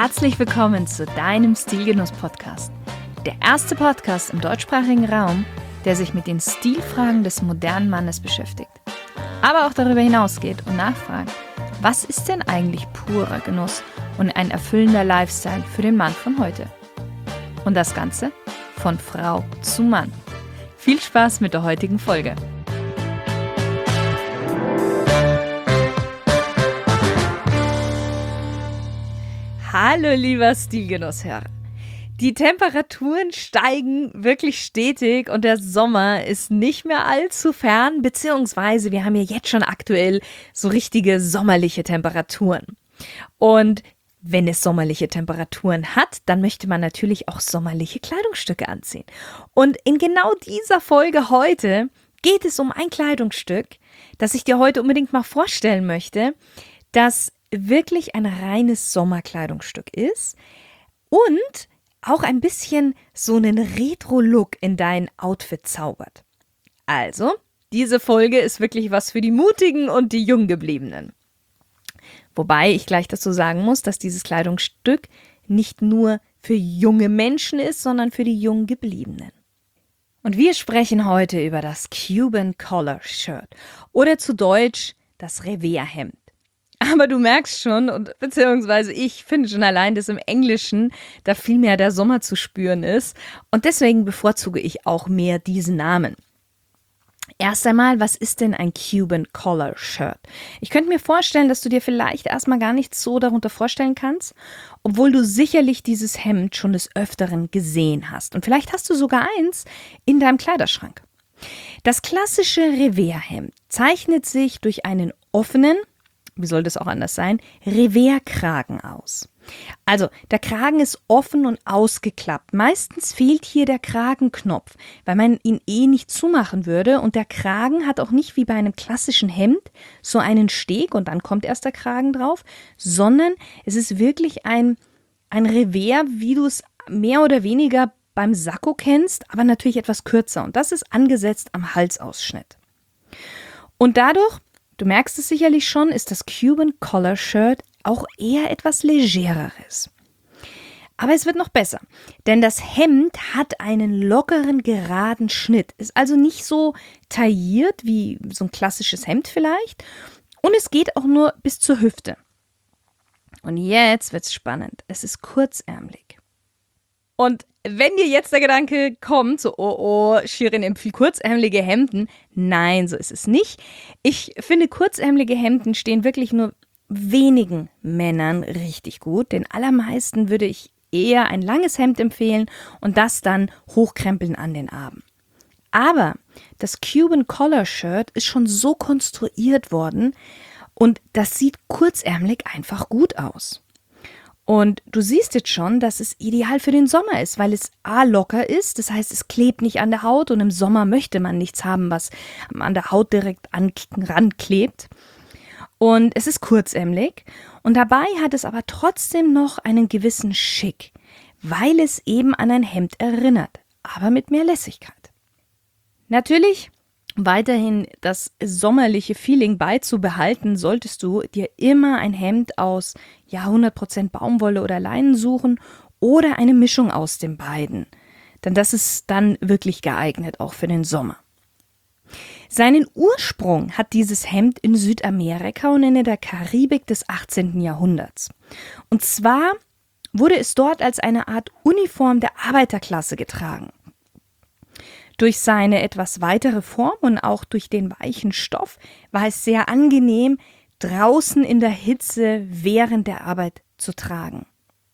Herzlich willkommen zu deinem Stilgenuss-Podcast. Der erste Podcast im deutschsprachigen Raum, der sich mit den Stilfragen des modernen Mannes beschäftigt. Aber auch darüber hinausgeht und nachfragt, was ist denn eigentlich purer Genuss und ein erfüllender Lifestyle für den Mann von heute? Und das Ganze von Frau zu Mann. Viel Spaß mit der heutigen Folge. Hallo lieber Stilgenusshörer. Die Temperaturen steigen wirklich stetig und der Sommer ist nicht mehr allzu fern, beziehungsweise wir haben ja jetzt schon aktuell so richtige sommerliche Temperaturen. Und wenn es sommerliche Temperaturen hat, dann möchte man natürlich auch sommerliche Kleidungsstücke anziehen. Und in genau dieser Folge heute geht es um ein Kleidungsstück, das ich dir heute unbedingt mal vorstellen möchte, das wirklich ein reines Sommerkleidungsstück ist und auch ein bisschen so einen Retro-Look in dein Outfit zaubert. Also, diese Folge ist wirklich was für die Mutigen und die Junggebliebenen. Wobei ich gleich dazu sagen muss, dass dieses Kleidungsstück nicht nur für junge Menschen ist, sondern für die Junggebliebenen. Und wir sprechen heute über das Cuban Collar Shirt oder zu Deutsch das Revers-Hemd. Aber du merkst schon, und beziehungsweise ich finde schon allein, dass im Englischen da viel mehr der Sommer zu spüren ist. Und deswegen bevorzuge ich auch mehr diesen Namen. Erst einmal, was ist denn ein Cuban Collar Shirt? Ich könnte mir vorstellen, dass du dir vielleicht erstmal gar nichts so darunter vorstellen kannst, obwohl du sicherlich dieses Hemd schon des Öfteren gesehen hast. Und vielleicht hast du sogar eins in deinem Kleiderschrank. Das klassische Revers-Hemd zeichnet sich durch einen offenen, wie soll das auch anders sein, Revers-Kragen aus. Also, der Kragen ist offen und ausgeklappt. Meistens fehlt hier der Kragenknopf, weil man ihn nicht zumachen würde. Und der Kragen hat auch nicht wie bei einem klassischen Hemd so einen Steg und dann kommt erst der Kragen drauf, sondern es ist wirklich ein Revers, wie du es mehr oder weniger beim Sakko kennst, aber natürlich etwas kürzer. Und das ist angesetzt am Halsausschnitt. Und dadurch, du merkst es sicherlich schon, ist das Cuban Collar Shirt auch eher etwas Legereres. Aber es wird noch besser, denn das Hemd hat einen lockeren, geraden Schnitt, ist also nicht so tailliert wie so ein klassisches Hemd vielleicht und es geht auch nur bis zur Hüfte. Und jetzt wird's spannend, es ist kurzärmelig. Und wenn dir jetzt der Gedanke kommt, so, oh, Shirin empfiehlt kurzärmelige Hemden, nein, so ist es nicht. Ich finde, kurzärmelige Hemden stehen wirklich nur wenigen Männern richtig gut. Den allermeisten würde ich eher ein langes Hemd empfehlen und das dann hochkrempeln an den Armen. Aber das Cuban Collar Shirt ist schon so konstruiert worden und das sieht kurzärmelig einfach gut aus. Und du siehst jetzt schon, dass es ideal für den Sommer ist, weil es locker ist, das heißt, es klebt nicht an der Haut und im Sommer möchte man nichts haben, was an der Haut direkt ranklebt. Und es ist kurzärmelig und dabei hat es aber trotzdem noch einen gewissen Schick, weil es eben an ein Hemd erinnert, aber mit mehr Lässigkeit. Natürlich weiterhin das sommerliche Feeling beizubehalten, solltest du dir immer ein Hemd aus 100% Baumwolle oder Leinen suchen oder eine Mischung aus den beiden. Denn das ist dann wirklich geeignet, auch für den Sommer. Seinen Ursprung hat dieses Hemd in Südamerika und in der Karibik des 18. Jahrhunderts. Und zwar wurde es dort als eine Art Uniform der Arbeiterklasse getragen. Durch seine etwas weitere Form und auch durch den weichen Stoff war es sehr angenehm, draußen in der Hitze während der Arbeit zu tragen.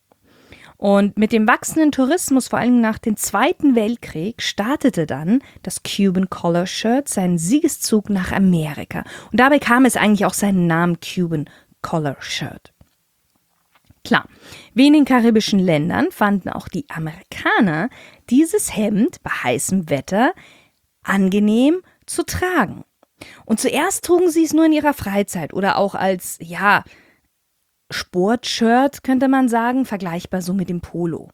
Und mit dem wachsenden Tourismus, vor allem nach dem Zweiten Weltkrieg, startete dann das Cuban Collar Shirt seinen Siegeszug nach Amerika. Und dabei kam es eigentlich auch seinen Namen Cuban Collar Shirt. Klar, wie in den karibischen Ländern fanden auch die Amerikaner dieses Hemd bei heißem Wetter angenehm zu tragen. Und zuerst trugen sie es nur in ihrer Freizeit oder auch als, Sportshirt, könnte man sagen, vergleichbar so mit dem Polo.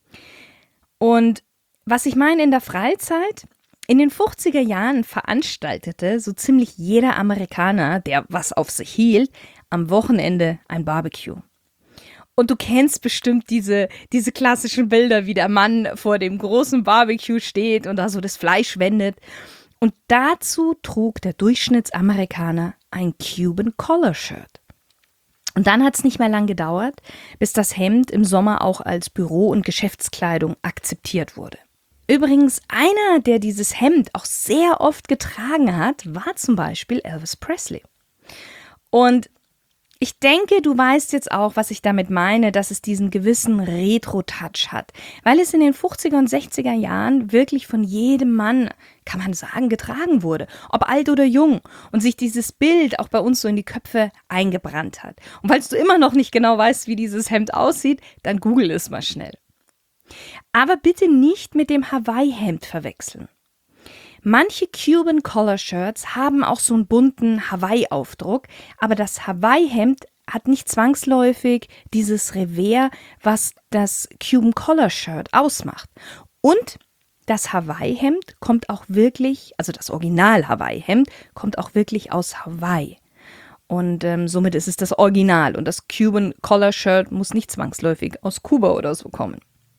Und was ich meine in der Freizeit, in den 50er Jahren veranstaltete so ziemlich jeder Amerikaner, der was auf sich hielt, am Wochenende ein Barbecue. Und du kennst bestimmt diese klassischen Bilder, wie der Mann vor dem großen Barbecue steht und da so das Fleisch wendet. Und dazu trug der Durchschnittsamerikaner ein Cuban Collar Shirt. Und dann hat es nicht mehr lang gedauert, bis das Hemd im Sommer auch als Büro- und Geschäftskleidung akzeptiert wurde. Übrigens, einer, der dieses Hemd auch sehr oft getragen hat, war zum Beispiel Elvis Presley. Und ich denke, du weißt jetzt auch, was ich damit meine, dass es diesen gewissen Retro-Touch hat, weil es in den 50er und 60er Jahren wirklich von jedem Mann, kann man sagen, getragen wurde, ob alt oder jung, und sich dieses Bild auch bei uns so in die Köpfe eingebrannt hat. Und falls du immer noch nicht genau weißt, wie dieses Hemd aussieht, dann google es mal schnell. Aber bitte nicht mit dem Hawaii-Hemd verwechseln. Manche Cuban Collar Shirts haben auch so einen bunten Hawaii-Aufdruck, aber das Hawaii-Hemd hat nicht zwangsläufig dieses Revers, was das Cuban Collar Shirt ausmacht. Und das Hawaii-Hemd kommt auch wirklich, also das Original Hawaii-Hemd kommt auch wirklich aus Hawaii. Und somit ist es das Original. Und das Cuban Collar Shirt muss nicht zwangsläufig aus Kuba oder so kommen.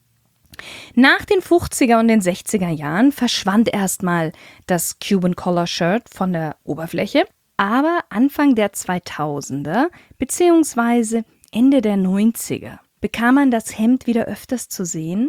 Nach den 50er und den 60er Jahren verschwand erstmal das Cuban Collar Shirt von der Oberfläche, aber Anfang der 2000er bzw. Ende der 90er bekam man das Hemd wieder öfters zu sehen,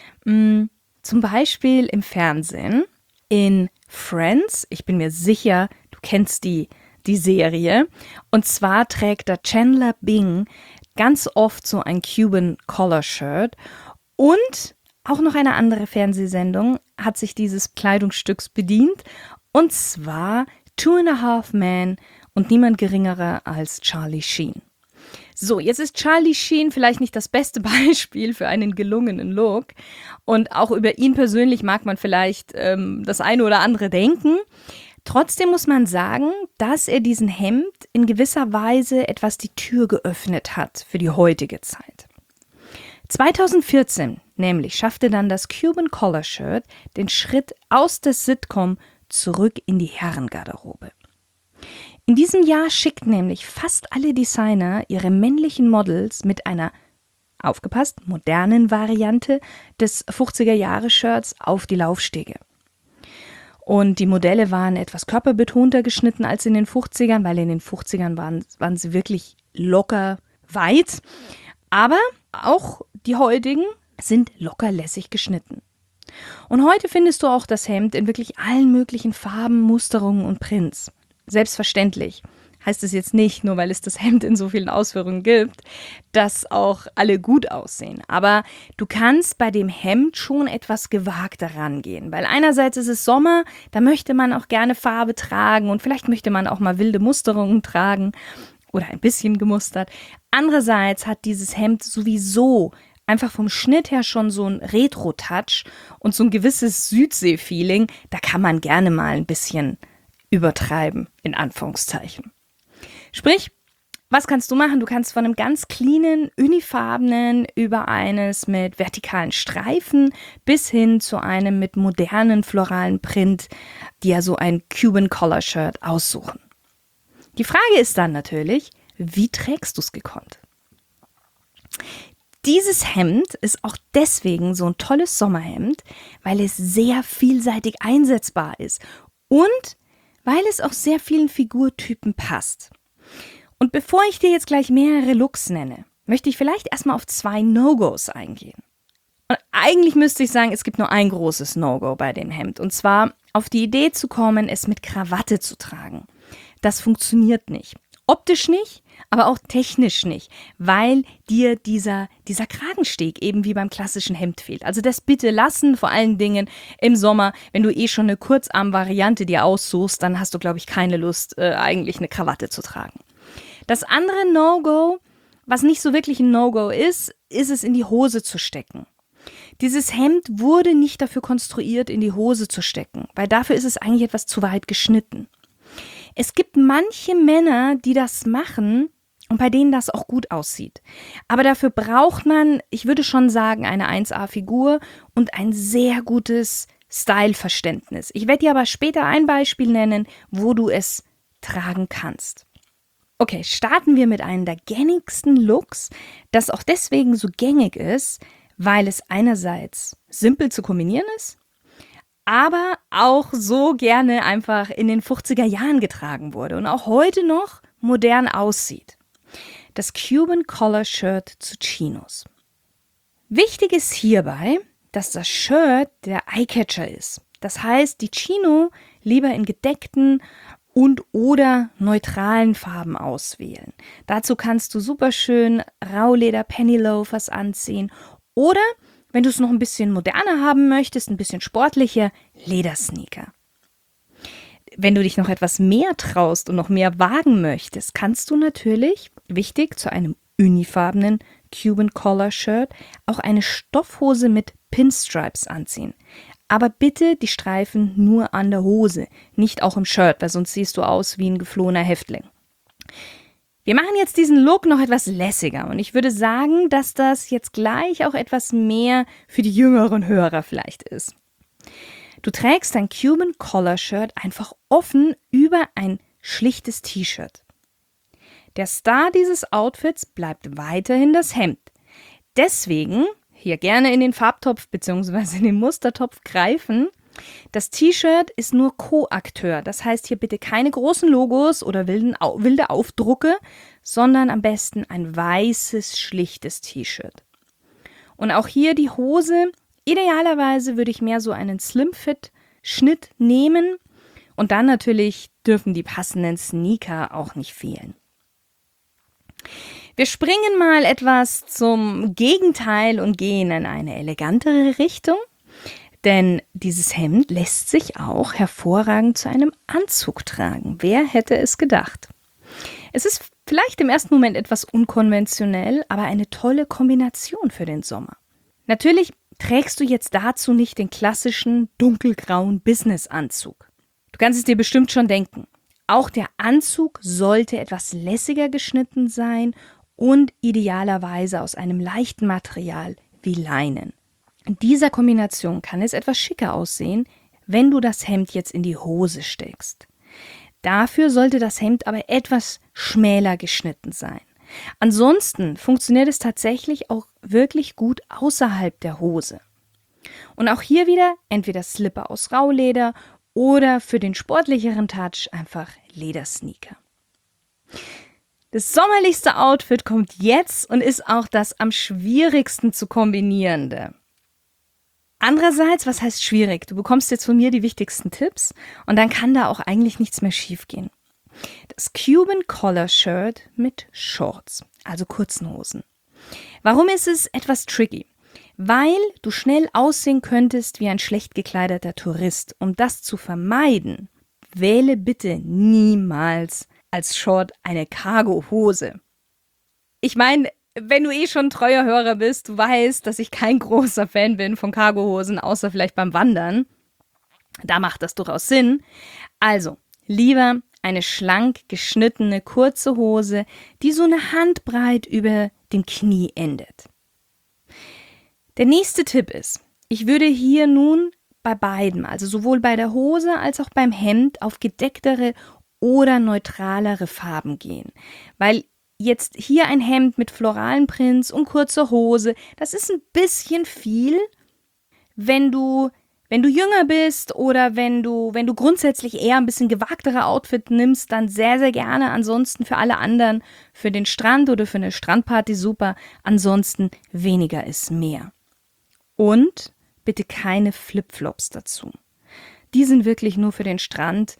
zum Beispiel im Fernsehen, in Friends, ich bin mir sicher, du kennst die Serie, und zwar trägt da Chandler Bing ganz oft so ein Cuban Collar Shirt. Und auch noch eine andere Fernsehsendung hat sich dieses Kleidungsstücks bedient, und zwar Two and a Half Men und niemand geringerer als Charlie Sheen. So, jetzt ist Charlie Sheen vielleicht nicht das beste Beispiel für einen gelungenen Look, und auch über ihn persönlich mag man vielleicht das eine oder andere denken. Trotzdem muss man sagen, dass er diesen Hemd in gewisser Weise etwas die Tür geöffnet hat für die heutige Zeit. 2014 nämlich schaffte dann das Cuban Collar Shirt den Schritt aus der Sitcom zurück in die Herrengarderobe. In diesem Jahr schickten nämlich fast alle Designer ihre männlichen Models mit einer, aufgepasst, modernen Variante des 50er-Jahre-Shirts auf die Laufstege. Und die Modelle waren etwas körperbetonter geschnitten als in den 50ern, weil in den 50ern waren sie wirklich locker weit. Aber auch die heutigen sind locker lässig geschnitten. Und heute findest du auch das Hemd in wirklich allen möglichen Farben, Musterungen und Prints. Selbstverständlich heißt es jetzt nicht, nur weil es das Hemd in so vielen Ausführungen gibt, dass auch alle gut aussehen. Aber du kannst bei dem Hemd schon etwas gewagter rangehen, weil einerseits ist es Sommer, da möchte man auch gerne Farbe tragen und vielleicht möchte man auch mal wilde Musterungen tragen oder ein bisschen gemustert. Andererseits hat dieses Hemd sowieso einfach vom Schnitt her schon so ein Retro-Touch und so ein gewisses Südsee-Feeling. Da kann man gerne mal ein bisschen übertreiben, in Anführungszeichen. Sprich, was kannst du machen? Du kannst von einem ganz cleanen, unifarbenen über eines mit vertikalen Streifen bis hin zu einem mit modernen floralen Print, dir so ein Cuban Collar Shirt aussuchen. Die Frage ist dann natürlich, wie trägst du es gekonnt? Dieses Hemd ist auch deswegen so ein tolles Sommerhemd, weil es sehr vielseitig einsetzbar ist und weil es auch sehr vielen Figurtypen passt. Und bevor ich dir jetzt gleich mehrere Looks nenne, möchte ich vielleicht erstmal auf 2 No-Gos eingehen. Und eigentlich müsste ich sagen, es gibt nur ein großes No-Go bei dem Hemd, und zwar auf die Idee zu kommen, es mit Krawatte zu tragen. Das funktioniert nicht. Optisch nicht, aber auch technisch nicht, weil dir dieser Kragensteg eben wie beim klassischen Hemd fehlt. Also das bitte lassen, vor allen Dingen im Sommer, wenn du schon eine Kurzarm-Variante dir aussuchst, dann hast du, glaube ich, keine Lust, eigentlich eine Krawatte zu tragen. Das andere No-Go, was nicht so wirklich ein No-Go ist es in die Hose zu stecken. Dieses Hemd wurde nicht dafür konstruiert, in die Hose zu stecken, weil dafür ist es eigentlich etwas zu weit geschnitten. Es gibt manche Männer, die das machen und bei denen das auch gut aussieht. Aber dafür braucht man, ich würde schon sagen, eine 1A-Figur und ein sehr gutes Styleverständnis. Ich werde dir aber später ein Beispiel nennen, wo du es tragen kannst. Okay, starten wir mit einem der gängigsten Looks, das auch deswegen so gängig ist, weil es einerseits simpel zu kombinieren ist, aber auch so gerne einfach in den 50er Jahren getragen wurde und auch heute noch modern aussieht. Das Cuban Collar Shirt zu Chinos. Wichtig ist hierbei, dass das Shirt der Eyecatcher ist. Das heißt, die Chino lieber in gedeckten und oder neutralen Farben auswählen. Dazu kannst du super schön Rauleder Pennyloafers anziehen oder, wenn du es noch ein bisschen moderner haben möchtest, ein bisschen sportlicher, Ledersneaker. Wenn du dich noch etwas mehr traust und noch mehr wagen möchtest, kannst du natürlich, wichtig, zu einem unifarbenen Cuban Collar Shirt auch eine Stoffhose mit Pinstripes anziehen. Aber bitte die Streifen nur an der Hose, nicht auch im Shirt, weil sonst siehst du aus wie ein geflohener Häftling. Wir machen jetzt diesen Look noch etwas lässiger und ich würde sagen, dass das jetzt gleich auch etwas mehr für die jüngeren Hörer vielleicht ist. Du trägst dein Cuban Collar Shirt einfach offen über ein schlichtes T-Shirt. Der Star dieses Outfits bleibt weiterhin das Hemd. Deswegen hier gerne in den Farbtopf bzw. in den Mustertopf greifen. Das T-Shirt ist nur Co-Akteur, das heißt hier bitte keine großen Logos oder wilde Aufdrucke, sondern am besten ein weißes, schlichtes T-Shirt. Und auch hier die Hose, idealerweise würde ich mehr so einen Slim-Fit-Schnitt nehmen und dann natürlich dürfen die passenden Sneaker auch nicht fehlen. Wir springen mal etwas zum Gegenteil und gehen in eine elegantere Richtung. Denn dieses Hemd lässt sich auch hervorragend zu einem Anzug tragen. Wer hätte es gedacht? Es ist vielleicht im ersten Moment etwas unkonventionell, aber eine tolle Kombination für den Sommer. Natürlich trägst du jetzt dazu nicht den klassischen dunkelgrauen Business-Anzug. Du kannst es dir bestimmt schon denken. Auch der Anzug sollte etwas lässiger geschnitten sein und idealerweise aus einem leichten Material wie Leinen. In dieser Kombination kann es etwas schicker aussehen, wenn du das Hemd jetzt in die Hose steckst. Dafür sollte das Hemd aber etwas schmäler geschnitten sein. Ansonsten funktioniert es tatsächlich auch wirklich gut außerhalb der Hose. Und auch hier wieder entweder Slipper aus Rauleder oder für den sportlicheren Touch einfach Ledersneaker. Das sommerlichste Outfit kommt jetzt und ist auch das am schwierigsten zu kombinierende. Andererseits, was heißt schwierig? Du bekommst jetzt von mir die wichtigsten Tipps und dann kann da auch eigentlich nichts mehr schiefgehen. Das Cuban Collar Shirt mit Shorts, also kurzen Hosen. Warum ist es etwas tricky? Weil du schnell aussehen könntest wie ein schlecht gekleideter Tourist. Um das zu vermeiden, wähle bitte niemals als Short eine Cargo-Hose. Ich meine, wenn du schon treuer Hörer bist, du weißt, dass ich kein großer Fan bin von Cargohosen, außer vielleicht beim Wandern. Da macht das durchaus Sinn. Also, lieber eine schlank geschnittene kurze Hose, die so eine Handbreit über dem Knie endet. Der nächste Tipp ist, ich würde hier nun bei beiden, also sowohl bei der Hose als auch beim Hemd, auf gedecktere oder neutralere Farben gehen, weil jetzt hier ein Hemd mit floralen Prints und kurzer Hose, das ist ein bisschen viel, wenn du jünger bist oder wenn du grundsätzlich eher ein bisschen gewagtere Outfit nimmst, dann sehr, sehr gerne. Ansonsten für alle anderen, für den Strand oder für eine Strandparty super. Ansonsten weniger ist mehr. Und bitte keine Flipflops dazu. Die sind wirklich nur für den Strand.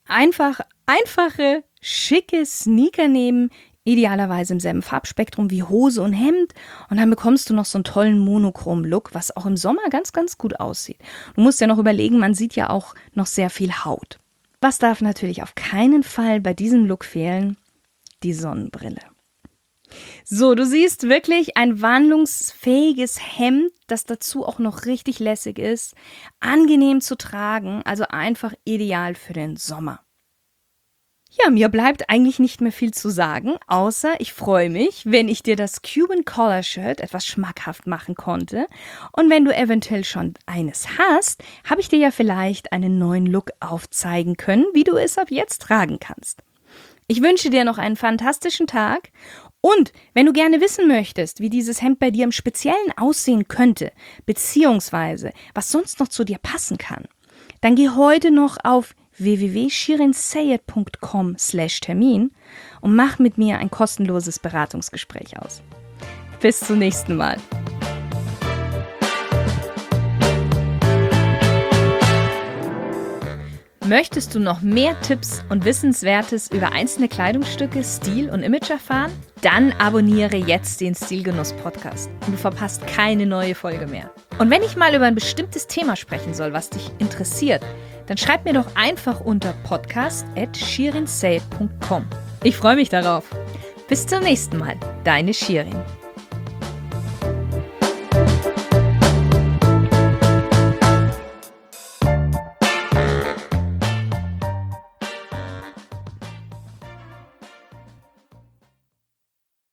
Einfache, schicke Sneaker nehmen, idealerweise im selben Farbspektrum wie Hose und Hemd und dann bekommst du noch so einen tollen Monochrom-Look, was auch im Sommer ganz, ganz gut aussieht. Du musst ja noch überlegen, man sieht ja auch noch sehr viel Haut. Was darf natürlich auf keinen Fall bei diesem Look fehlen? Die Sonnenbrille. So, du siehst wirklich ein wandlungsfähiges Hemd, das dazu auch noch richtig lässig ist, angenehm zu tragen, also einfach ideal für den Sommer. Ja, mir bleibt eigentlich nicht mehr viel zu sagen, außer ich freue mich, wenn ich dir das Cuban Collar Shirt etwas schmackhaft machen konnte. Und wenn du eventuell schon eines hast, habe ich dir ja vielleicht einen neuen Look aufzeigen können, wie du es ab jetzt tragen kannst. Ich wünsche dir noch einen fantastischen Tag und wenn du gerne wissen möchtest, wie dieses Hemd bei dir im Speziellen aussehen könnte, beziehungsweise was sonst noch zu dir passen kann, dann geh heute noch auf www.shirinsayed.com/Termin und mach mit mir ein kostenloses Beratungsgespräch aus. Bis zum nächsten Mal. Möchtest du noch mehr Tipps und Wissenswertes über einzelne Kleidungsstücke, Stil und Image erfahren? Dann abonniere jetzt den Stilgenuss-Podcast und du verpasst keine neue Folge mehr. Und wenn ich mal über ein bestimmtes Thema sprechen soll, was dich interessiert, dann schreib mir doch einfach unter podcast@shirinsayed.com. Ich freue mich darauf. Bis zum nächsten Mal, deine Shirin.